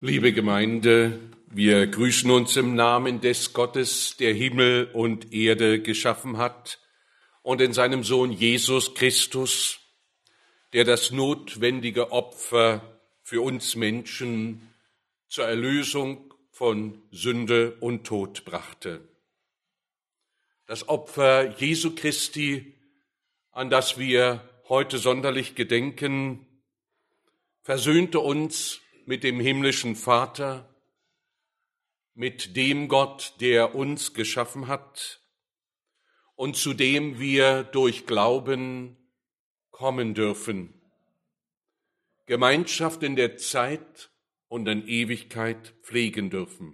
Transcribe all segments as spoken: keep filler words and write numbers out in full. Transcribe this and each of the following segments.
Liebe Gemeinde, wir grüßen uns im Namen des Gottes, der Himmel und Erde geschaffen hat, und in seinem Sohn Jesus Christus, der das notwendige Opfer für uns Menschen zur Erlösung von Sünde und Tod brachte. Das Opfer Jesu Christi, an das wir heute sonderlich gedenken, versöhnte uns mit dem himmlischen Vater, mit dem Gott, der uns geschaffen hat und zu dem wir durch Glauben kommen dürfen. Gemeinschaft in der Zeit und in Ewigkeit pflegen dürfen.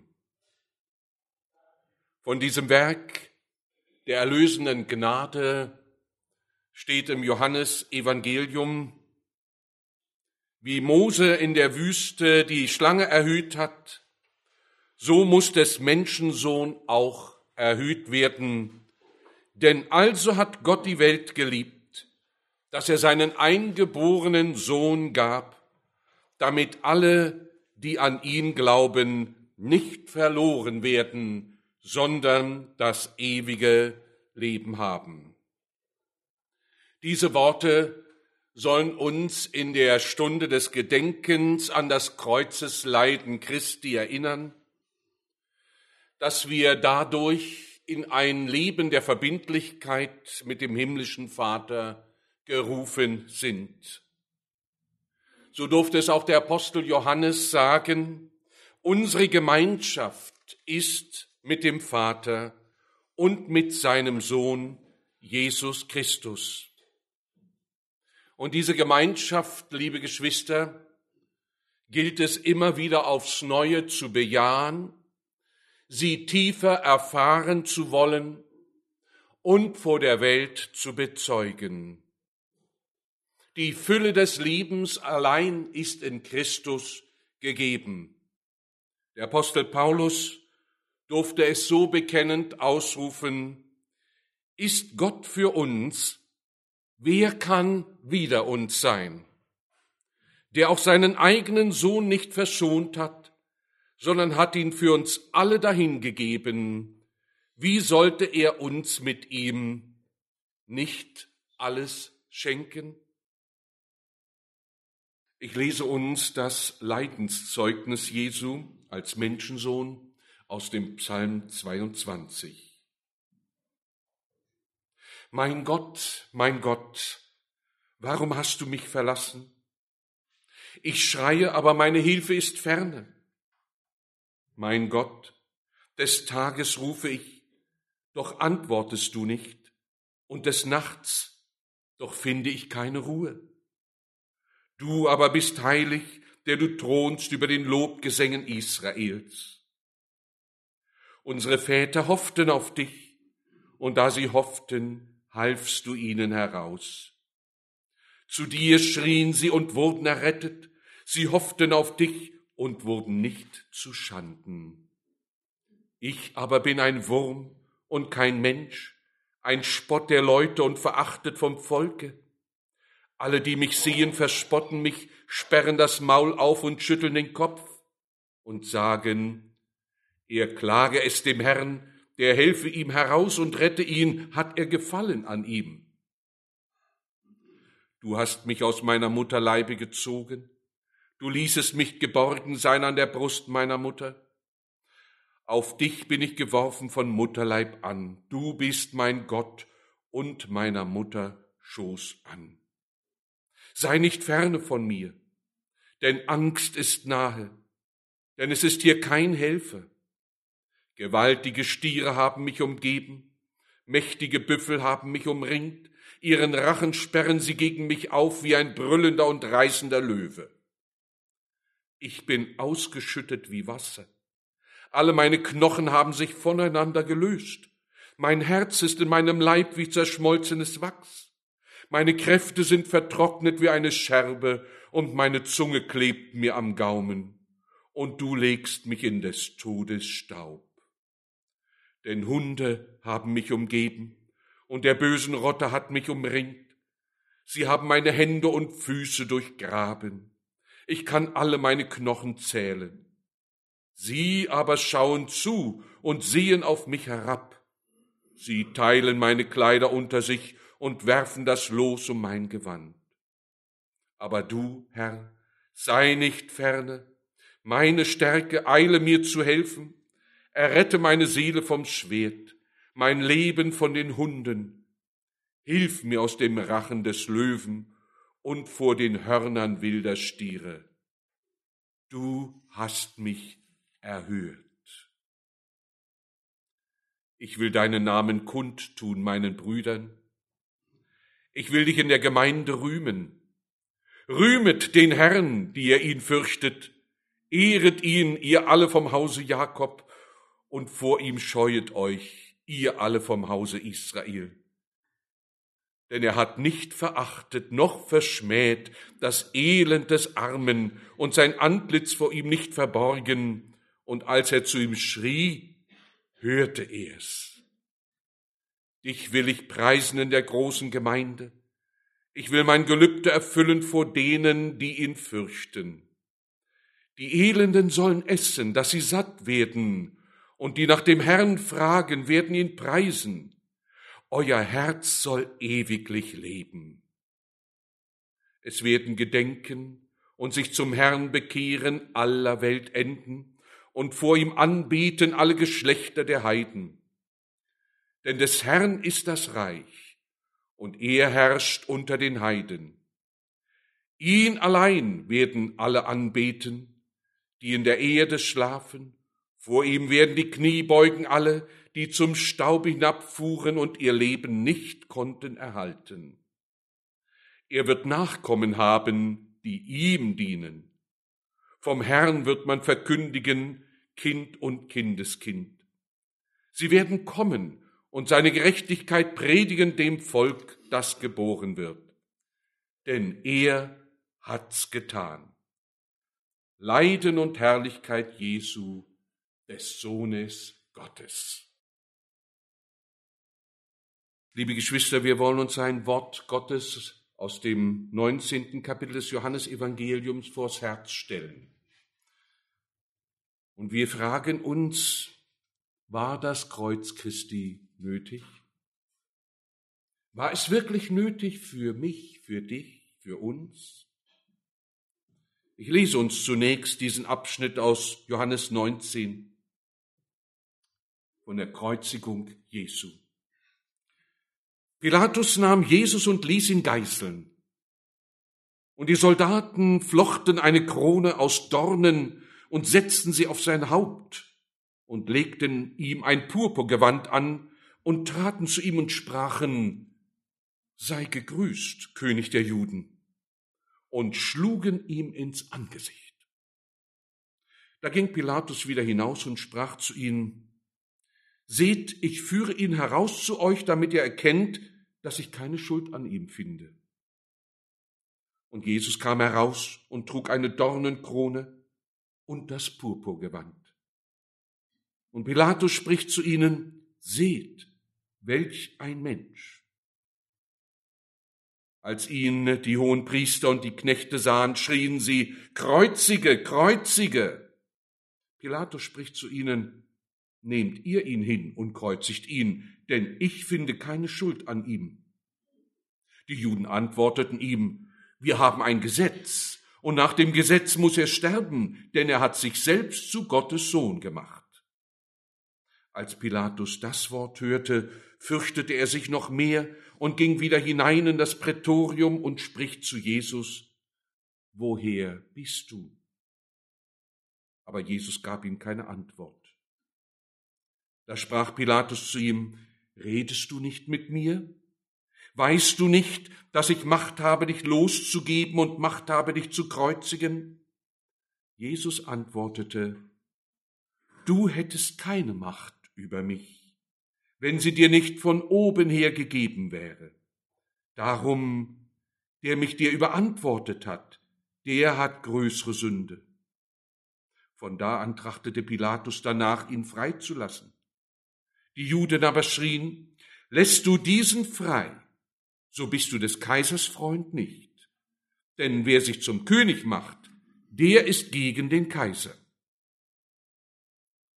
Von diesem Werk der erlösenden Gnade steht im Johannesevangelium: Wie Mose in der Wüste die Schlange erhöht hat, so muss des Menschensohn auch erhöht werden. Denn also hat Gott die Welt geliebt, dass er seinen eingeborenen Sohn gab, damit alle, die an ihn glauben, nicht verloren werden, sondern das ewige Leben haben. Diese Worte sollen uns in der Stunde des Gedenkens an das Kreuzesleiden Christi erinnern, dass wir dadurch in ein Leben der Verbindlichkeit mit dem himmlischen Vater gerufen sind. So durfte es auch der Apostel Johannes sagen: Unsere Gemeinschaft ist mit dem Vater und mit seinem Sohn Jesus Christus. Und diese Gemeinschaft, liebe Geschwister, gilt es immer wieder aufs Neue zu bejahen, sie tiefer erfahren zu wollen und vor der Welt zu bezeugen. Die Fülle des Lebens allein ist in Christus gegeben. Der Apostel Paulus durfte es so bekennend ausrufen: Ist Gott für uns, wer kann wider uns sein? Der auch seinen eigenen Sohn nicht verschont hat, sondern hat ihn für uns alle dahingegeben. Wie sollte er uns mit ihm nicht alles schenken? Ich lese uns das Leidenszeugnis Jesu als Menschensohn aus dem Psalm zweiundzwanzig. Mein Gott, mein Gott, warum hast du mich verlassen? Ich schreie, aber meine Hilfe ist ferne. Mein Gott, des Tages rufe ich, doch antwortest du nicht, und des Nachts, doch finde ich keine Ruhe. Du aber bist heilig, der du thronst über den Lobgesängen Israels. Unsere Väter hofften auf dich, und da sie hofften, halfst du ihnen heraus. Zu dir schrien sie und wurden errettet. Sie hofften auf dich und wurden nicht zu Schanden. Ich aber bin ein Wurm und kein Mensch, ein Spott der Leute und verachtet vom Volke. Alle, die mich sehen, verspotten mich, sperren das Maul auf und schütteln den Kopf und sagen: Er klage es dem Herrn, der helfe ihm heraus und rette ihn, hat er Gefallen an ihm. Du hast mich aus meiner Mutter Leibe gezogen, du ließest mich geborgen sein an der Brust meiner Mutter. Auf dich bin ich geworfen von Mutterleib an, du bist mein Gott und meiner Mutter Schoß an. Sei nicht ferne von mir, denn Angst ist nahe, denn es ist hier kein Helfer. Gewaltige Stiere haben mich umgeben, mächtige Büffel haben mich umringt, ihren Rachen sperren sie gegen mich auf wie ein brüllender und reißender Löwe. Ich bin ausgeschüttet wie Wasser, alle meine Knochen haben sich voneinander gelöst, mein Herz ist in meinem Leib wie zerschmolzenes Wachs, meine Kräfte sind vertrocknet wie eine Scherbe und meine Zunge klebt mir am Gaumen, und du legst mich in des Todes Staub. Denn Hunde haben mich umgeben, und der bösen Rotte hat mich umringt. Sie haben meine Hände und Füße durchgraben. Ich kann alle meine Knochen zählen. Sie aber schauen zu und sehen auf mich herab. Sie teilen meine Kleider unter sich und werfen das Los um mein Gewand. Aber du, Herr, sei nicht ferne, meine Stärke eile mir zu helfen, errette meine Seele vom Schwert, mein Leben von den Hunden, hilf mir aus dem Rachen des Löwen und vor den Hörnern wilder Stiere. Du hast mich erhöht. Ich will deinen Namen kundtun meinen Brüdern. Ich will dich in der Gemeinde rühmen. Rühmet den Herrn, die ihr ihn fürchtet. Ehret ihn, ihr alle vom Hause Jakob, und vor ihm scheuet euch, ihr alle vom Hause Israel. Denn er hat nicht verachtet noch verschmäht das Elend des Armen und sein Antlitz vor ihm nicht verborgen. Und als er zu ihm schrie, hörte er's. Dich will ich preisen in der großen Gemeinde. Ich will mein Gelübde erfüllen vor denen, die ihn fürchten. Die Elenden sollen essen, dass sie satt werden, und die nach dem Herrn fragen, werden ihn preisen. Euer Herz soll ewiglich leben. Es werden gedenken und sich zum Herrn bekehren aller Weltenden und vor ihm anbeten alle Geschlechter der Heiden. Denn des Herrn ist das Reich, und er herrscht unter den Heiden. Ihn allein werden alle anbeten, die in der Erde schlafen. Vor ihm werden die Knie beugen alle, die zum Staub hinabfuhren und ihr Leben nicht konnten erhalten. Er wird Nachkommen haben, die ihm dienen. Vom Herrn wird man verkündigen, Kind und Kindeskind. Sie werden kommen und seine Gerechtigkeit predigen dem Volk, das geboren wird. Denn er hat's getan. Leiden und Herrlichkeit Jesu, des Sohnes Gottes. Liebe Geschwister, wir wollen uns ein Wort Gottes aus dem neunzehnten Kapitel des Johannesevangeliums vors Herz stellen. Und wir fragen uns, war das Kreuz Christi nötig? War es wirklich nötig für mich, für dich, für uns? Ich lese uns zunächst diesen Abschnitt aus Johannes neunzehn von der Kreuzigung Jesu. Pilatus nahm Jesus und ließ ihn geißeln. Und die Soldaten flochten eine Krone aus Dornen und setzten sie auf sein Haupt und legten ihm ein Purpurgewand an und traten zu ihm und sprachen, sei gegrüßt, König der Juden, und schlugen ihm ins Angesicht. Da ging Pilatus wieder hinaus und sprach zu ihnen, seht, ich führe ihn heraus zu euch, damit ihr erkennt, dass ich keine Schuld an ihm finde. Und Jesus kam heraus und trug eine Dornenkrone und das Purpurgewand. Und Pilatus spricht zu ihnen, seht, welch ein Mensch. Als ihn die Hohenpriester und die Knechte sahen, schrien sie, kreuzige, kreuzige. Pilatus spricht zu ihnen, nehmt ihr ihn hin und kreuzigt ihn, denn ich finde keine Schuld an ihm. Die Juden antworteten ihm, wir haben ein Gesetz, und nach dem Gesetz muss er sterben, denn er hat sich selbst zu Gottes Sohn gemacht. Als Pilatus das Wort hörte, fürchtete er sich noch mehr und ging wieder hinein in das Prätorium und spricht zu Jesus, woher bist du? Aber Jesus gab ihm keine Antwort. Da sprach Pilatus zu ihm, redest du nicht mit mir? Weißt du nicht, dass ich Macht habe, dich loszugeben und Macht habe, dich zu kreuzigen? Jesus antwortete, du hättest keine Macht über mich, wenn sie dir nicht von oben her gegeben wäre. Darum, der mich dir überantwortet hat, der hat größere Sünde. Von da an trachtete Pilatus danach, ihn freizulassen. Die Juden aber schrien, lässt du diesen frei, so bist du des Kaisers Freund nicht. Denn wer sich zum König macht, der ist gegen den Kaiser.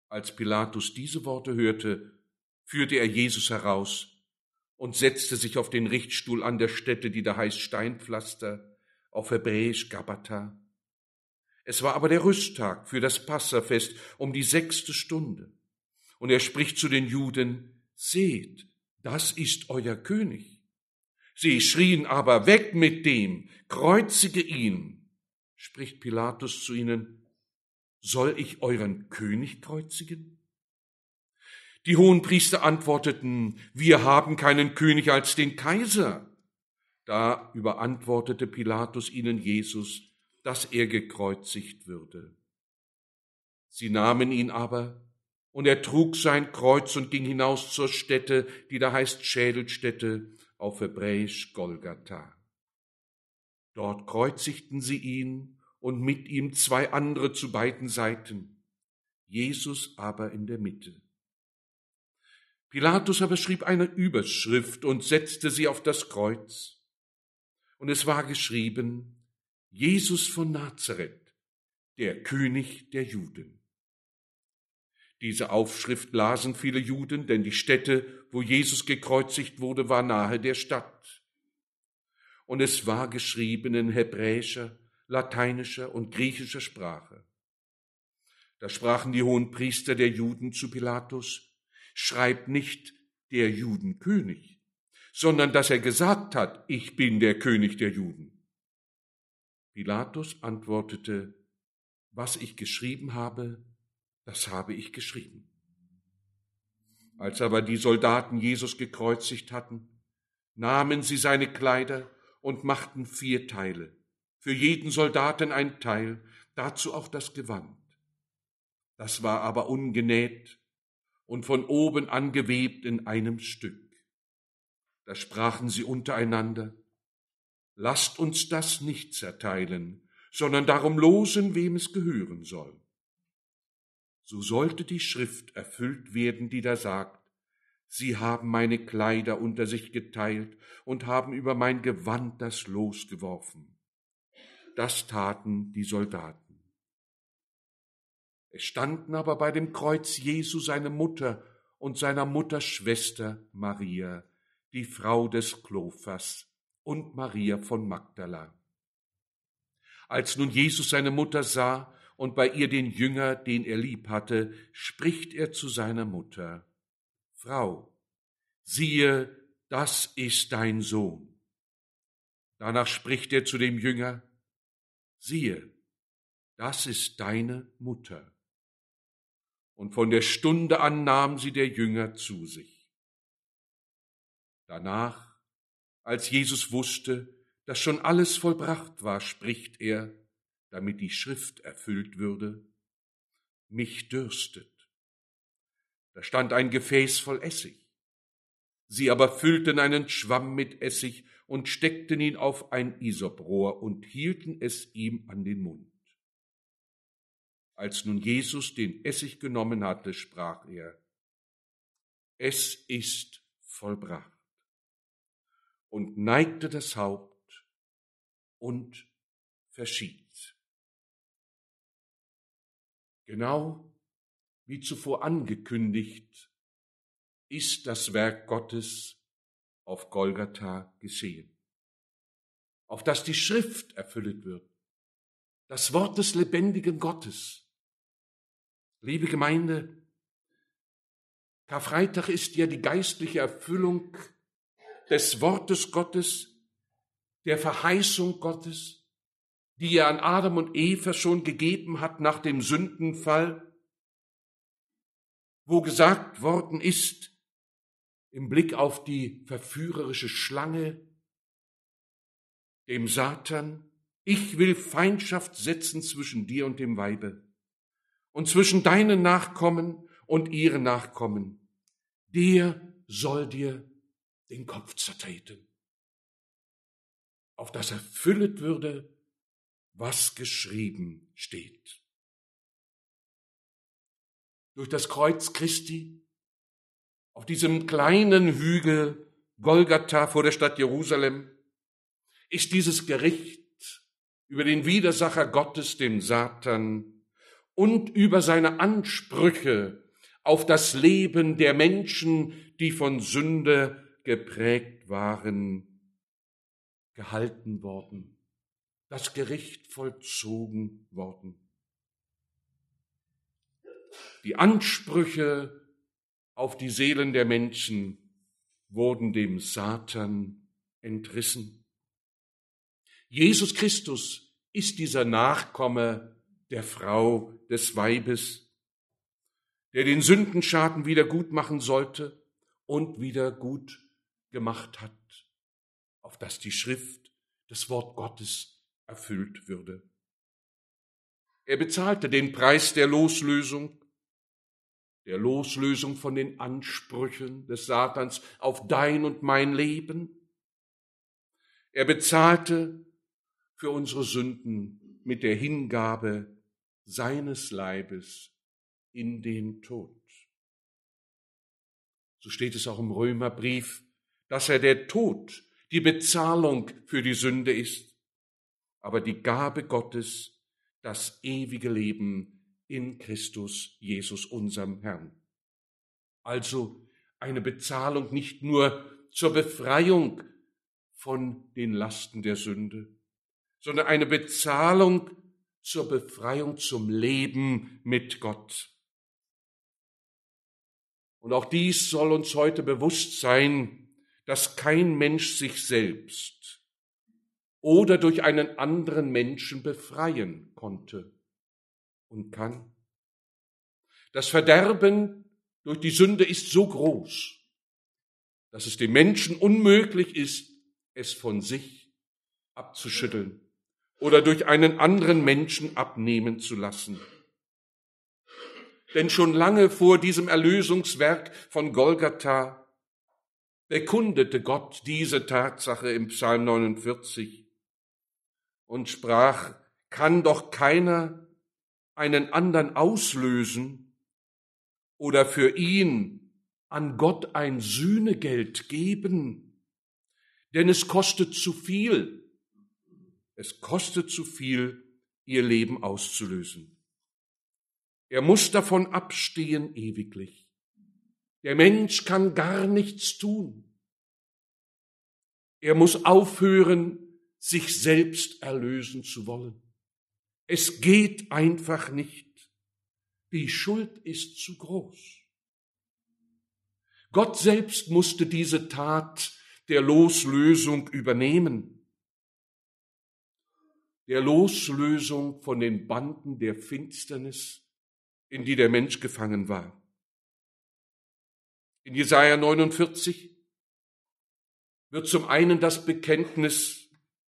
Als Pilatus diese Worte hörte, führte er Jesus heraus und setzte sich auf den Richtstuhl an der Stätte, die da heißt Steinpflaster, auf Hebräisch Gabbatha. Es war aber der Rüsttag für das Passafest um die sechste Stunde. Und er spricht zu den Juden: Seht, das ist euer König. Sie schrien aber: Weg mit dem, kreuzige ihn. Spricht Pilatus zu ihnen: Soll ich euren König kreuzigen? Die Hohenpriester antworteten: Wir haben keinen König als den Kaiser. Da überantwortete Pilatus ihnen Jesus, dass er gekreuzigt würde. Sie nahmen ihn aber, und er trug sein Kreuz und ging hinaus zur Stätte, die da heißt Schädelstätte, auf Hebräisch Golgatha. Dort kreuzigten sie ihn und mit ihm zwei andere zu beiden Seiten, Jesus aber in der Mitte. Pilatus aber schrieb eine Überschrift und setzte sie auf das Kreuz. Und es war geschrieben: Jesus von Nazareth, der König der Juden. Diese Aufschrift lasen viele Juden, denn die Stätte, wo Jesus gekreuzigt wurde, war nahe der Stadt. Und es war geschrieben in hebräischer, lateinischer und griechischer Sprache. Da sprachen die Hohenpriester der Juden zu Pilatus: Schreib nicht der Judenkönig, sondern dass er gesagt hat: Ich bin der König der Juden. Pilatus antwortete: Was ich geschrieben habe, das habe ich geschrieben. Als aber die Soldaten Jesus gekreuzigt hatten, nahmen sie seine Kleider und machten vier Teile, für jeden Soldaten ein Teil, dazu auch das Gewand. Das war aber ungenäht und von oben angewebt in einem Stück. Da sprachen sie untereinander: Lasst uns das nicht zerteilen, sondern darum losen, wem es gehören soll. So sollte die Schrift erfüllt werden, die da sagt: Sie haben meine Kleider unter sich geteilt und haben über mein Gewand das Los geworfen. Das taten die Soldaten. Es standen aber bei dem Kreuz Jesu seine Mutter und seiner Mutter Schwester Maria, die Frau des Klophas, und Maria von Magdala. Als nun Jesus seine Mutter sah und bei ihr den Jünger, den er lieb hatte, spricht er zu seiner Mutter: Frau, siehe, das ist dein Sohn. Danach spricht er zu dem Jünger: Siehe, das ist deine Mutter. Und von der Stunde an nahm sie der Jünger zu sich. Danach, als Jesus wusste, dass schon alles vollbracht war, spricht er, damit die Schrift erfüllt würde: Mich dürstet. Da stand ein Gefäß voll Essig. Sie aber füllten einen Schwamm mit Essig und steckten ihn auf ein Isoprohr und hielten es ihm an den Mund. Als nun Jesus den Essig genommen hatte, sprach er: Es ist vollbracht, und neigte das Haupt und verschied. Genau wie zuvor angekündigt, ist das Werk Gottes auf Golgatha geschehen, auf das die Schrift erfüllt wird, das Wort des lebendigen Gottes. Liebe Gemeinde, Karfreitag ist ja die geistliche Erfüllung des Wortes Gottes, der Verheißung Gottes, die er an Adam und Eva schon gegeben hat nach dem Sündenfall, wo gesagt worden ist, im Blick auf die verführerische Schlange, dem Satan: Ich will Feindschaft setzen zwischen dir und dem Weibe und zwischen deinen Nachkommen und ihren Nachkommen. Der soll dir den Kopf zertreten, auf das erfüllet würde, was geschrieben steht. Durch das Kreuz Christi auf diesem kleinen Hügel Golgatha vor der Stadt Jerusalem ist dieses Gericht über den Widersacher Gottes, dem Satan, und über seine Ansprüche auf das Leben der Menschen, die von Sünde geprägt waren, gehalten worden, das Gericht vollzogen worden. Die Ansprüche auf die Seelen der Menschen wurden dem Satan entrissen. Jesus Christus ist dieser Nachkomme der Frau, des Weibes, der den Sündenschaden wieder gut machen sollte und wieder gut gemacht hat, auf dass die Schrift, das Wort Gottes, erfüllt würde. Er bezahlte den Preis der Loslösung, der Loslösung von den Ansprüchen des Satans auf dein und mein Leben. Er bezahlte für unsere Sünden mit der Hingabe seines Leibes in den Tod. So steht es auch im Römerbrief, dass er der Tod die Bezahlung für die Sünde ist, aber die Gabe Gottes, das ewige Leben in Christus Jesus, unserem Herrn. Also eine Bezahlung nicht nur zur Befreiung von den Lasten der Sünde, sondern eine Bezahlung zur Befreiung zum Leben mit Gott. Und auch dies soll uns heute bewusst sein, dass kein Mensch sich selbst oder durch einen anderen Menschen befreien konnte und kann. Das Verderben durch die Sünde ist so groß, dass es dem Menschen unmöglich ist, es von sich abzuschütteln oder durch einen anderen Menschen abnehmen zu lassen. Denn schon lange vor diesem Erlösungswerk von Golgatha bekundete Gott diese Tatsache im Psalm neunundvierzig und sprach, kann doch keiner einen anderen auslösen oder für ihn an Gott ein Sühnegeld geben, denn es kostet zu viel, es kostet zu viel, ihr Leben auszulösen. Er muss davon abstehen ewiglich. Der Mensch kann gar nichts tun. Er muss aufhören, sich selbst erlösen zu wollen. Es geht einfach nicht. Die Schuld ist zu groß. Gott selbst musste diese Tat der Loslösung übernehmen. Der Loslösung von den Banden der Finsternis, in die der Mensch gefangen war. In Jesaja neunundvierzig wird zum einen das Bekenntnis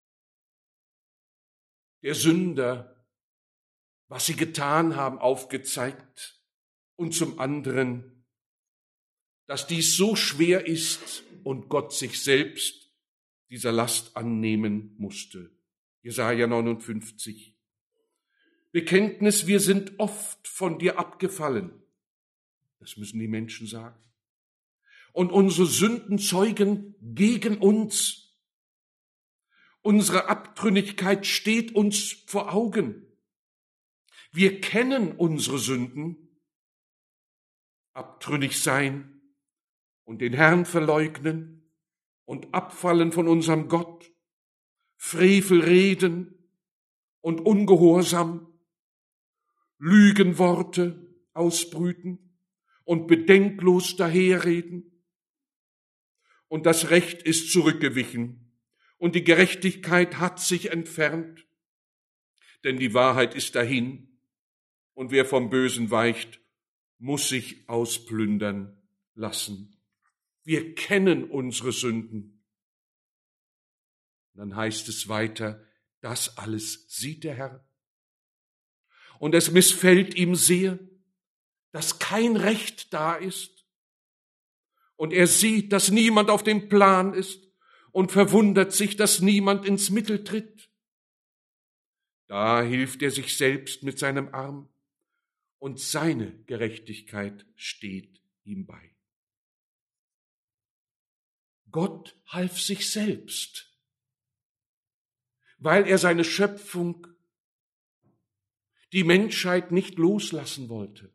der Sünder, was sie getan haben, aufgezeigt und zum anderen, dass dies so schwer ist und Gott sich selbst dieser Last annehmen musste. Jesaja neunundfünfzig. Bekenntnis, wir sind oft von dir abgefallen. Das müssen die Menschen sagen. Und unsere Sünden zeugen gegen uns. Unsere Abtrünnigkeit steht uns vor Augen. Wir kennen unsere Sünden, abtrünnig sein und den Herrn verleugnen und abfallen von unserem Gott, Frevel reden und Ungehorsam, Lügenworte ausbrüten und bedenklos daherreden. Und das Recht ist zurückgewichen und die Gerechtigkeit hat sich entfernt, denn die Wahrheit ist dahin und wer vom Bösen weicht, muss sich ausplündern lassen. Wir kennen unsere Sünden. Dann heißt es weiter, das alles sieht der Herr. Und es missfällt ihm sehr, dass kein Recht da ist. Und er sieht, dass niemand auf dem Plan ist und verwundert sich, dass niemand ins Mittel tritt. Da hilft er sich selbst mit seinem Arm und seine Gerechtigkeit steht ihm bei. Gott half sich selbst, weil er seine Schöpfung, die Menschheit nicht loslassen wollte.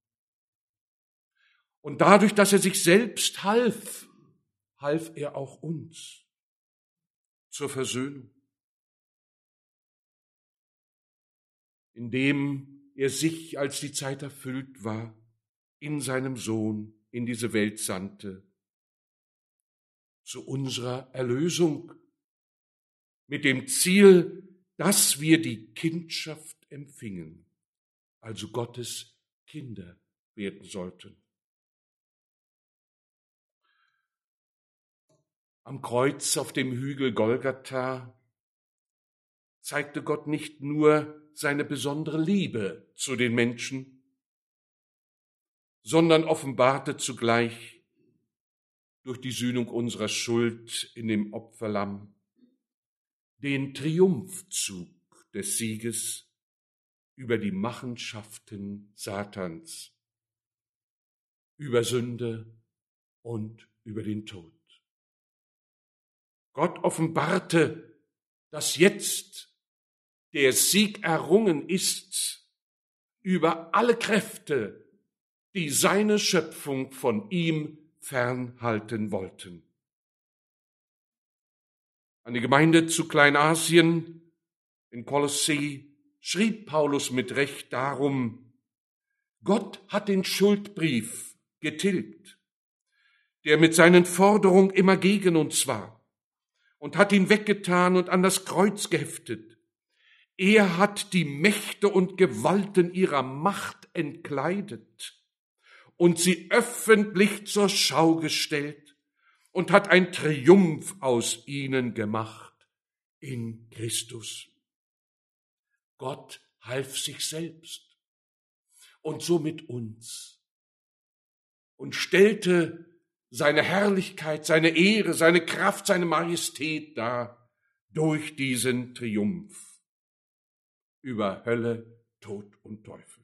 Und dadurch, dass er sich selbst half, half er auch uns zur Versöhnung, indem er sich, als die Zeit erfüllt war, in seinem Sohn in diese Welt sandte, zu unserer Erlösung, mit dem Ziel, dass wir die Kindschaft empfingen, also Gottes Kinder werden sollten. Am Kreuz auf dem Hügel Golgatha zeigte Gott nicht nur seine besondere Liebe zu den Menschen, sondern offenbarte zugleich durch die Sühnung unserer Schuld in dem Opferlamm den Triumphzug des Sieges über die Machenschaften Satans, über Sünde und über den Tod. Gott offenbarte, dass jetzt der Sieg errungen ist über alle Kräfte, die seine Schöpfung von ihm fernhalten wollten. An die Gemeinde zu Kleinasien in Kolossee schrieb Paulus mit Recht darum: Gott hat den Schuldbrief getilgt, der mit seinen Forderungen immer gegen uns war, und hat ihn weggetan und an das Kreuz geheftet. Er hat die Mächte und Gewalten ihrer Macht entkleidet und sie öffentlich zur Schau gestellt und hat einen Triumph aus ihnen gemacht in Christus. Gott half sich selbst und somit uns und stellte seine Herrlichkeit, seine Ehre, seine Kraft, seine Majestät dar durch diesen Triumph über Hölle, Tod und Teufel.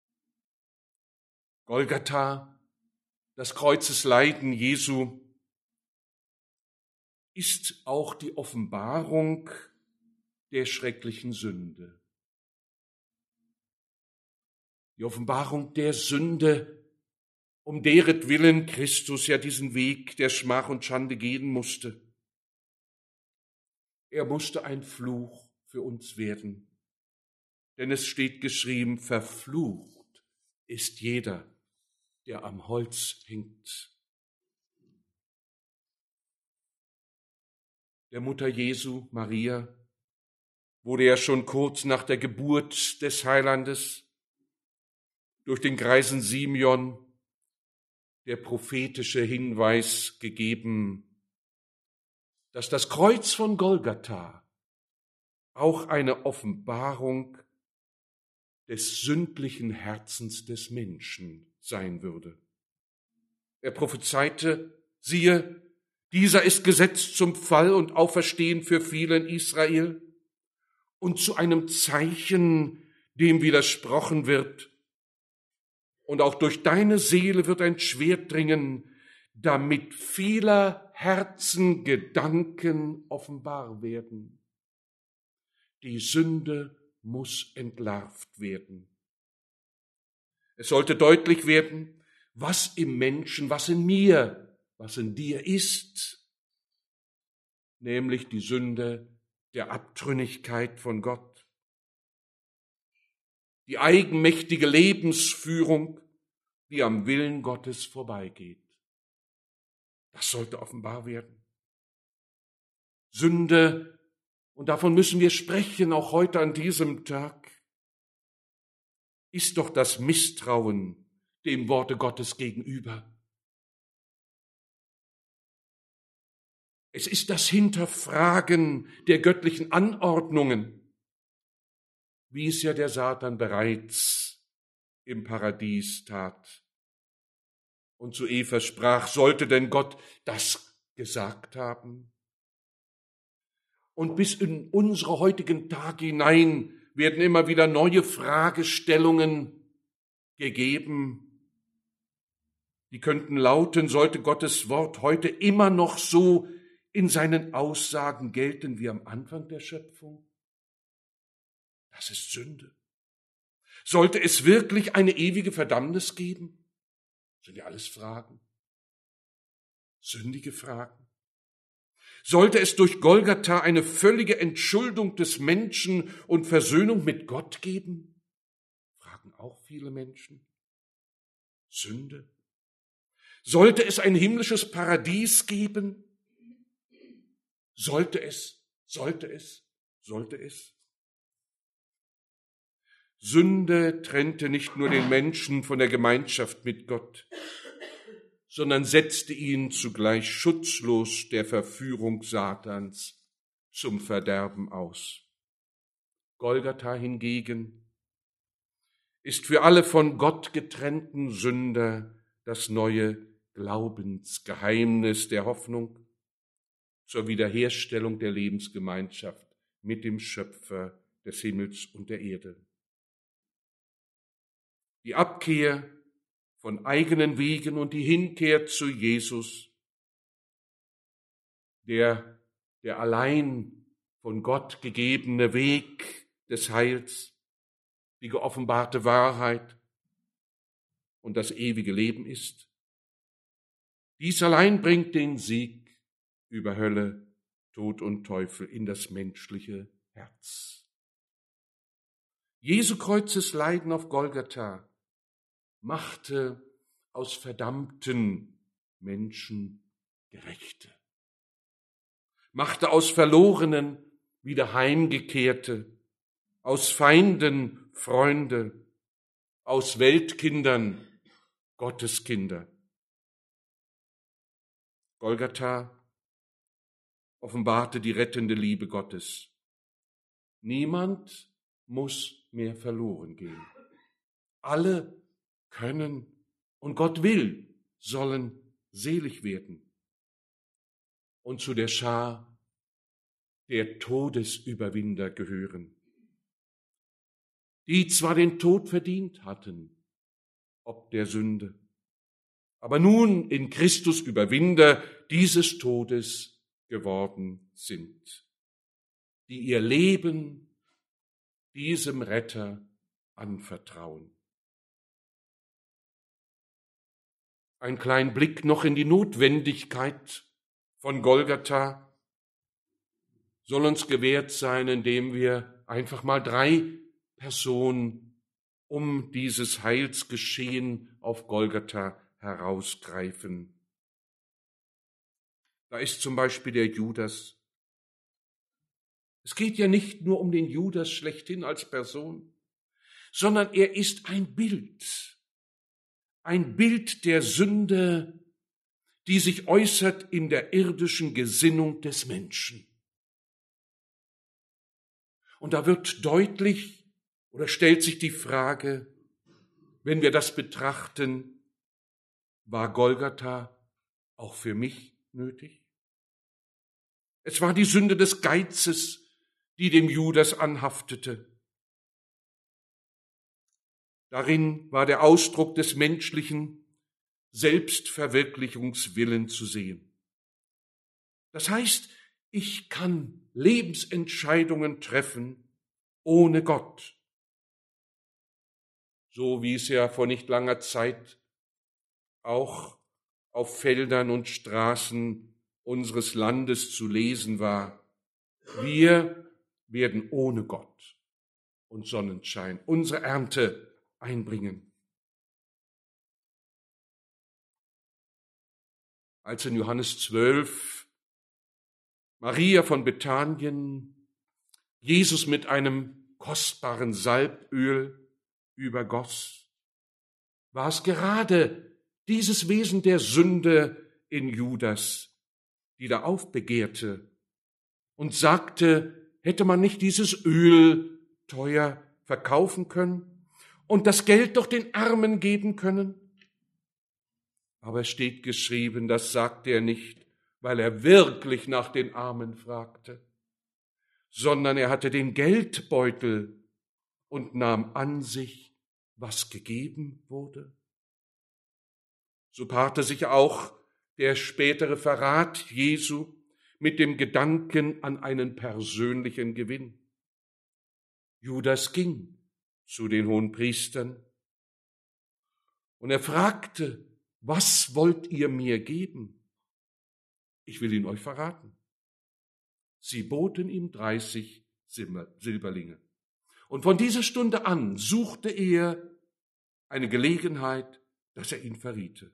Golgatha, das Kreuzesleiden Jesu, ist auch die Offenbarung der schrecklichen Sünde. Die Offenbarung der Sünde, um deretwillen Christus ja diesen Weg der Schmach und Schande gehen musste. Er musste ein Fluch für uns werden, denn es steht geschrieben: verflucht ist jeder, der am Holz hängt. Der Mutter Jesu, Maria, wurde ja schon kurz nach der Geburt des Heilandes durch den greisen Simeon der prophetische Hinweis gegeben, dass das Kreuz von Golgatha auch eine Offenbarung des sündlichen Herzens des Menschen sein würde. Er prophezeite: siehe, dieser ist gesetzt zum Fall und Auferstehen für viele in Israel und zu einem Zeichen, dem widersprochen wird. Und auch durch deine Seele wird ein Schwert dringen, damit vieler Herzen Gedanken offenbar werden. Die Sünde muss entlarvt werden. Es sollte deutlich werden, was im Menschen, was in mir, was in dir ist, nämlich die Sünde der Abtrünnigkeit von Gott. Die eigenmächtige Lebensführung, die am Willen Gottes vorbeigeht. Das sollte offenbar werden. Sünde, und davon müssen wir sprechen, auch heute an diesem Tag, ist doch das Misstrauen dem Worte Gottes gegenüber. Es ist das Hinterfragen der göttlichen Anordnungen, wie es ja der Satan bereits im Paradies tat. Und zu Eva sprach: sollte denn Gott das gesagt haben? Und bis in unsere heutigen Tage hinein werden immer wieder neue Fragestellungen gegeben. Die könnten lauten: sollte Gottes Wort heute immer noch so in seinen Aussagen gelten wie am Anfang der Schöpfung? Das ist Sünde. Sollte es wirklich eine ewige Verdammnis geben? Das sind ja alles Fragen. Sündige Fragen. Sollte es durch Golgatha eine völlige Entschuldung des Menschen und Versöhnung mit Gott geben? Fragen auch viele Menschen. Sünde. Sollte es ein himmlisches Paradies geben? Sollte es, sollte es, sollte es. Sünde trennte nicht nur den Menschen von der Gemeinschaft mit Gott, sondern setzte ihn zugleich schutzlos der Verführung Satans zum Verderben aus. Golgatha hingegen ist für alle von Gott getrennten Sünder das neue Glaubensgeheimnis der Hoffnung zur Wiederherstellung der Lebensgemeinschaft mit dem Schöpfer des Himmels und der Erde. Die Abkehr von eigenen Wegen und die Hinkehr zu Jesus, der, der allein von Gott gegebene Weg des Heils, die geoffenbarte Wahrheit und das ewige Leben ist. Dies allein bringt den Sieg über Hölle, Tod und Teufel in das menschliche Herz. Jesu Kreuzes Leiden auf Golgatha machte aus verdammten Menschen Gerechte, machte aus Verlorenen wieder Heimgekehrte, aus Feinden Freunde, aus Weltkindern Gotteskinder. Golgatha offenbarte die rettende Liebe Gottes. Niemand muss mehr verloren gehen. Alle können und Gott will, sollen selig werden und zu der Schar der Todesüberwinder gehören, die zwar den Tod verdient hatten, ob der Sünde, aber nun in Christus Überwinder dieses Todes geworden sind, die ihr Leben diesem Retter anvertrauen. Ein kleiner Blick noch in die Notwendigkeit von Golgatha soll uns gewährt sein, indem wir einfach mal drei Personen um dieses Heilsgeschehen auf Golgatha herausgreifen. Da ist zum Beispiel der Judas. Es geht ja nicht nur um den Judas schlechthin als Person, sondern er ist ein Bild, ein Bild der Sünde, die sich äußert in der irdischen Gesinnung des Menschen. Und da wird deutlich oder stellt sich die Frage, wenn wir das betrachten, war Golgatha auch für mich nötig? Es war die Sünde des Geizes, die dem Judas anhaftete. Darin war der Ausdruck des menschlichen Selbstverwirklichungswillen zu sehen. Das heißt, ich kann Lebensentscheidungen treffen ohne Gott. So wie es ja vor nicht langer Zeit auch auf Feldern und Straßen unseres Landes zu lesen war. Wir werden ohne Gott und Sonnenschein unsere Ernte einbringen. Als in Johannes zwölf Maria von Bethanien Jesus mit einem kostbaren Salböl übergoss, war es gerade dieses Wesen der Sünde in Judas, die da aufbegehrte und sagte, hätte man nicht dieses Öl teuer verkaufen können und das Geld doch den Armen geben können? Aber es steht geschrieben, das sagte er nicht, weil er wirklich nach den Armen fragte, sondern er hatte den Geldbeutel und nahm an sich, was gegeben wurde. So paarte sich auch der spätere Verrat Jesu mit dem Gedanken an einen persönlichen Gewinn. Judas ging, zu den Hohenpriestern und er fragte, was wollt ihr mir geben? Ich will ihn euch verraten. Sie boten ihm dreißig Silberlinge. Und von dieser Stunde an suchte er eine Gelegenheit, dass er ihn verriete.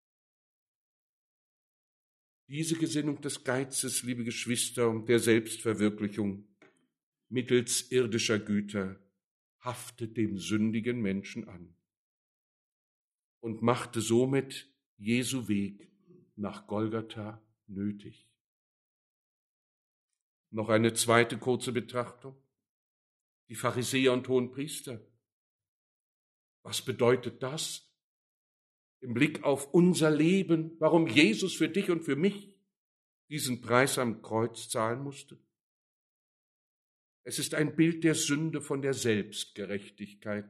Diese Gesinnung des Geizes, liebe Geschwister, und der Selbstverwirklichung mittels irdischer Güter haftet dem sündigen Menschen an und machte somit Jesu Weg nach Golgatha nötig. Noch eine zweite kurze Betrachtung. Die Pharisäer und Hohenpriester. Was bedeutet das im Blick auf unser Leben, warum Jesus für dich und für mich diesen Preis am Kreuz zahlen musste? Es ist ein Bild der Sünde von der Selbstgerechtigkeit.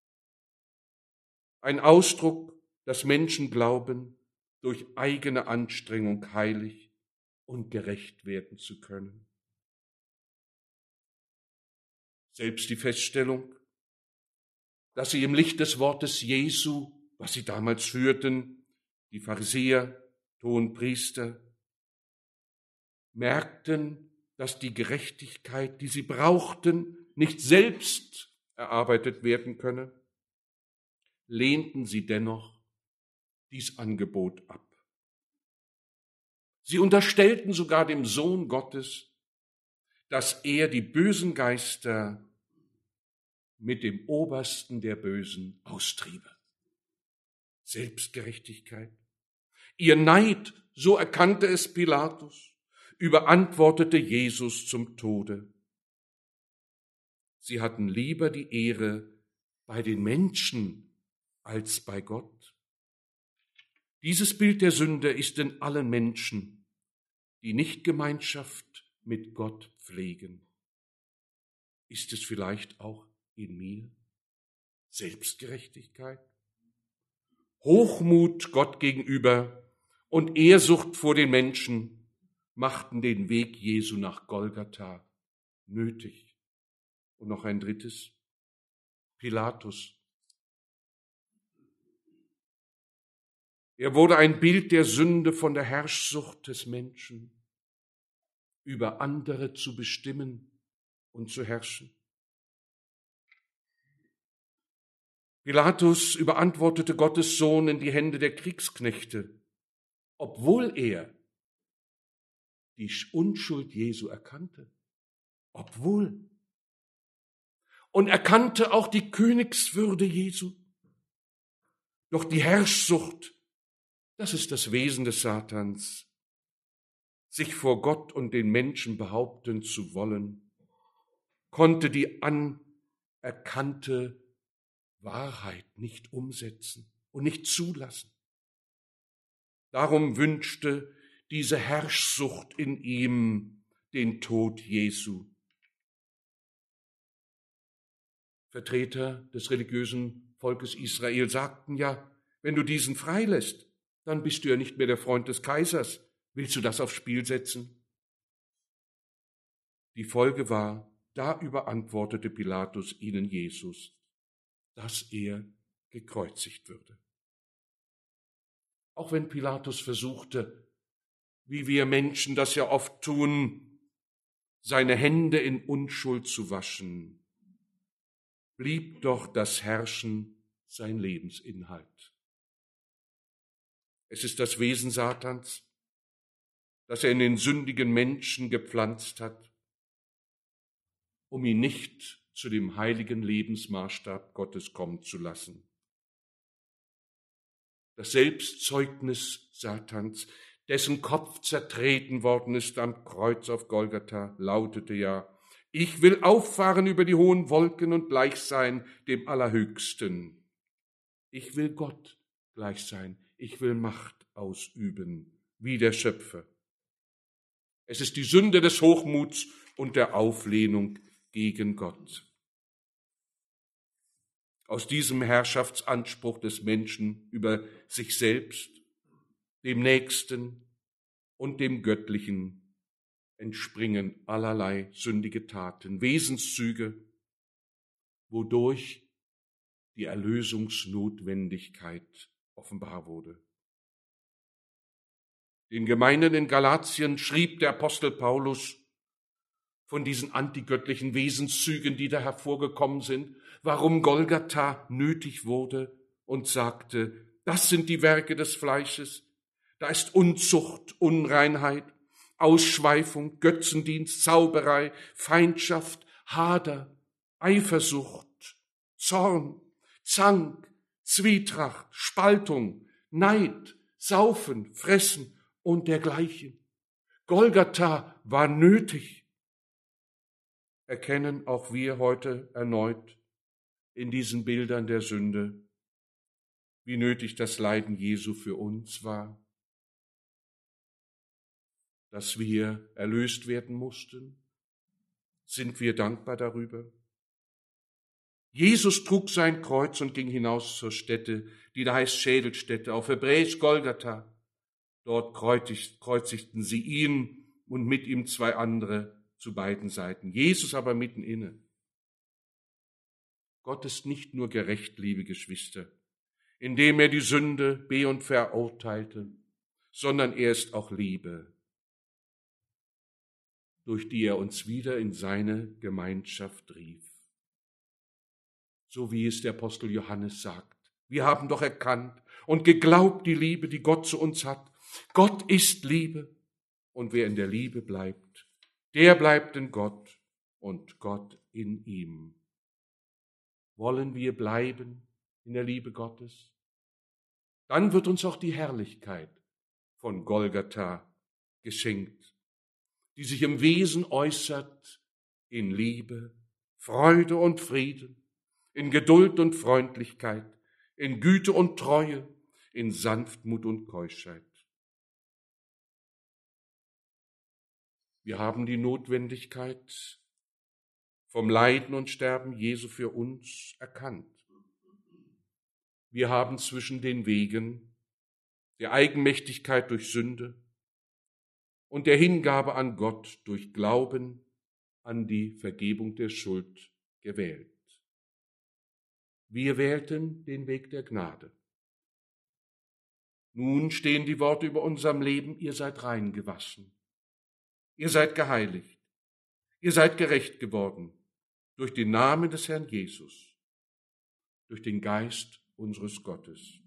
Ein Ausdruck, dass Menschen glauben, durch eigene Anstrengung heilig und gerecht werden zu können. Selbst die Feststellung, dass sie im Licht des Wortes Jesu, was sie damals führten, die Pharisäer, Hohenpriester, merkten, dass die Gerechtigkeit, die sie brauchten, nicht selbst erarbeitet werden könne, lehnten sie dennoch dies Angebot ab. Sie unterstellten sogar dem Sohn Gottes, dass er die bösen Geister mit dem Obersten der Bösen austriebe. Selbstgerechtigkeit. Ihr Neid, so erkannte es Pilatus, überantwortete Jesus zum Tode. Sie hatten lieber die Ehre bei den Menschen als bei Gott. Dieses Bild der Sünde ist in allen Menschen, die nicht Gemeinschaft mit Gott pflegen. Ist es vielleicht auch in mir? Selbstgerechtigkeit? Hochmut Gott gegenüber und Ehrsucht vor den Menschen machten den Weg Jesu nach Golgatha nötig. Und noch ein drittes, Pilatus. Er wurde ein Bild der Sünde von der Herrschsucht des Menschen, über andere zu bestimmen und zu herrschen. Pilatus überantwortete Gottes Sohn in die Hände der Kriegsknechte, obwohl er die Unschuld Jesu erkannte. Obwohl. Und erkannte auch die Königswürde Jesu. Doch die Herrschsucht, das ist das Wesen des Satans, sich vor Gott und den Menschen behaupten zu wollen, konnte die anerkannte Wahrheit nicht umsetzen und nicht zulassen. Darum wünschte diese Herrschsucht in ihm den Tod Jesu. Vertreter des religiösen Volkes Israel sagten ja, wenn du diesen freilässt, dann bist du ja nicht mehr der Freund des Kaisers. Willst du das aufs Spiel setzen? Die Folge war, da überantwortete Pilatus ihnen Jesus, dass er gekreuzigt würde. Auch wenn Pilatus versuchte, wie wir Menschen das ja oft tun, seine Hände in Unschuld zu waschen, blieb doch das Herrschen sein Lebensinhalt. Es ist das Wesen Satans, das er in den sündigen Menschen gepflanzt hat, um ihn nicht zu dem heiligen Lebensmaßstab Gottes kommen zu lassen. Das Selbstzeugnis Satans, dessen Kopf zertreten worden ist am Kreuz auf Golgatha, lautete ja, ich will auffahren über die hohen Wolken und gleich sein dem Allerhöchsten. Ich will Gott gleich sein, ich will Macht ausüben, wie der Schöpfer. Es ist die Sünde des Hochmuts und der Auflehnung gegen Gott. Aus diesem Herrschaftsanspruch des Menschen über sich selbst, dem Nächsten und dem Göttlichen entspringen allerlei sündige Taten, Wesenszüge, wodurch die Erlösungsnotwendigkeit offenbar wurde. Den Gemeinden in Galatien schrieb der Apostel Paulus von diesen antigöttlichen Wesenszügen, die da hervorgekommen sind, warum Golgatha nötig wurde, und sagte, das sind die Werke des Fleisches, da ist Unzucht, Unreinheit, Ausschweifung, Götzendienst, Zauberei, Feindschaft, Hader, Eifersucht, Zorn, Zank, Zwietracht, Spaltung, Neid, Saufen, Fressen und dergleichen. Golgatha war nötig. Erkennen auch wir heute erneut in diesen Bildern der Sünde, wie nötig das Leiden Jesu für uns war, dass wir erlöst werden mussten. Sind wir dankbar darüber? Jesus trug sein Kreuz und ging hinaus zur Stätte, die da heißt Schädelstätte, auf Hebräisch Golgatha. Dort kreuzigten sie ihn und mit ihm zwei andere zu beiden Seiten. Jesus aber mitten inne. Gott ist nicht nur gerecht, liebe Geschwister, indem er die Sünde be- und verurteilte, sondern er ist auch Liebe, durch die er uns wieder in seine Gemeinschaft rief. So wie es der Apostel Johannes sagt. Wir haben doch erkannt und geglaubt die Liebe, die Gott zu uns hat. Gott ist Liebe, und wer in der Liebe bleibt, der bleibt in Gott und Gott in ihm. Wollen wir bleiben in der Liebe Gottes? Dann wird uns auch die Herrlichkeit von Golgatha geschenkt, die sich im Wesen äußert in Liebe, Freude und Frieden, in Geduld und Freundlichkeit, in Güte und Treue, in Sanftmut und Keuschheit. Wir haben die Notwendigkeit vom Leiden und Sterben Jesu für uns erkannt. Wir haben zwischen den Wegen der Eigenmächtigkeit durch Sünde und der Hingabe an Gott durch Glauben an die Vergebung der Schuld gewählt. Wir wählten den Weg der Gnade. Nun stehen die Worte über unserem Leben, ihr seid rein gewaschen, ihr seid geheiligt, ihr seid gerecht geworden durch den Namen des Herrn Jesus, durch den Geist unseres Gottes.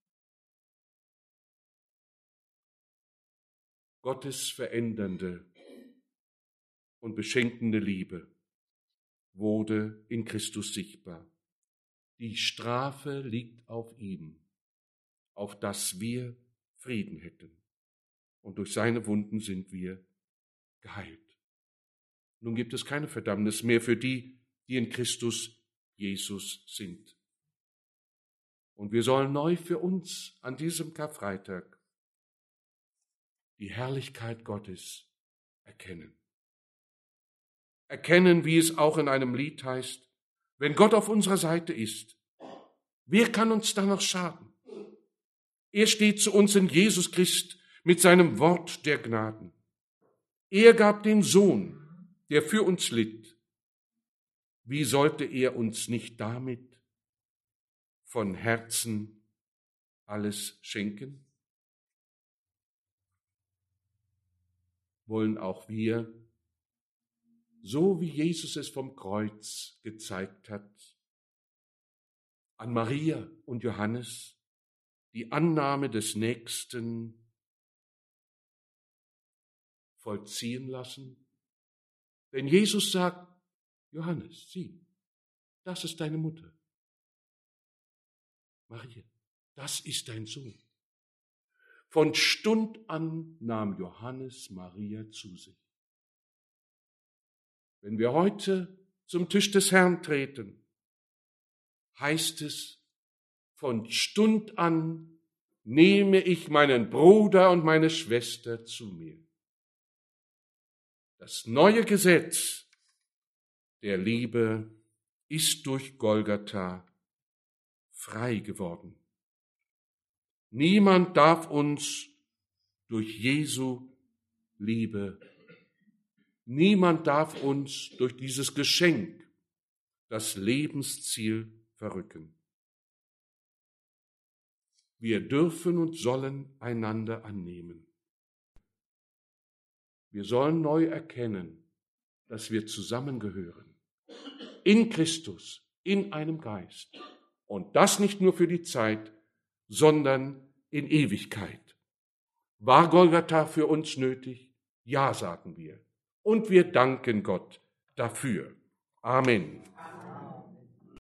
Gottes verändernde und beschenkende Liebe wurde in Christus sichtbar. Die Strafe liegt auf ihm, auf dass wir Frieden hätten. Und durch seine Wunden sind wir geheilt. Nun gibt es keine Verdammnis mehr für die, die in Christus Jesus sind. Und wir sollen neu für uns an diesem Karfreitag die Herrlichkeit Gottes erkennen. Erkennen, wie es auch in einem Lied heißt, wenn Gott auf unserer Seite ist, wer kann uns da noch schaden? Er steht zu uns in Jesus Christ mit seinem Wort der Gnaden. Er gab den Sohn, der für uns litt. Wie sollte er uns nicht damit von Herzen alles schenken? Wollen auch wir, so wie Jesus es vom Kreuz gezeigt hat, an Maria und Johannes die Annahme des Nächsten vollziehen lassen? Wenn Jesus sagt, Johannes, sieh, das ist deine Mutter. Maria, das ist dein Sohn. Von Stund an nahm Johannes Maria zu sich. Wenn wir heute zum Tisch des Herrn treten, heißt es, von Stund an nehme ich meinen Bruder und meine Schwester zu mir. Das neue Gesetz der Liebe ist durch Golgatha frei geworden. Niemand darf uns durch Jesu Liebe, niemand darf uns durch dieses Geschenk das Lebensziel verrücken. Wir dürfen und sollen einander annehmen. Wir sollen neu erkennen, dass wir zusammengehören. In Christus, in einem Geist. Und das nicht nur für die Zeit, sondern in Ewigkeit. War Golgatha für uns nötig? Ja, sagen wir. Und wir danken Gott dafür. Amen.